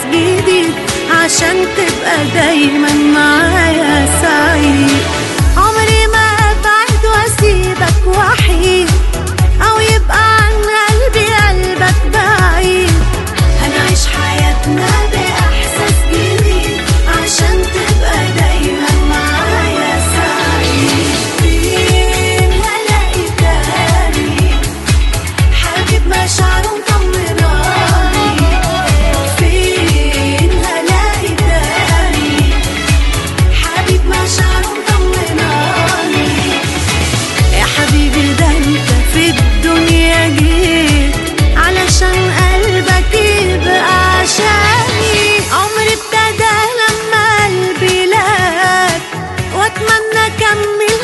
جديد عشان تبقى دايما معايا سعيد. عمري ما ابعد واسيبك وحيد او يبقى عن قلبي قلبك بعيد. هنعيش حياتنا باحساس جديد عشان تبقى دايما معايا سعيد. فين هلاقي تاني حبيب مشاعره مطمناني؟ فين هلاقي تاني حبيب مشاعره مطمناني؟ يا حبيبي ده انت في الدنيا جيت علشان قلبك يبقى عشاني. عمري ابتدى لما قلبي لك واتمنى اكمل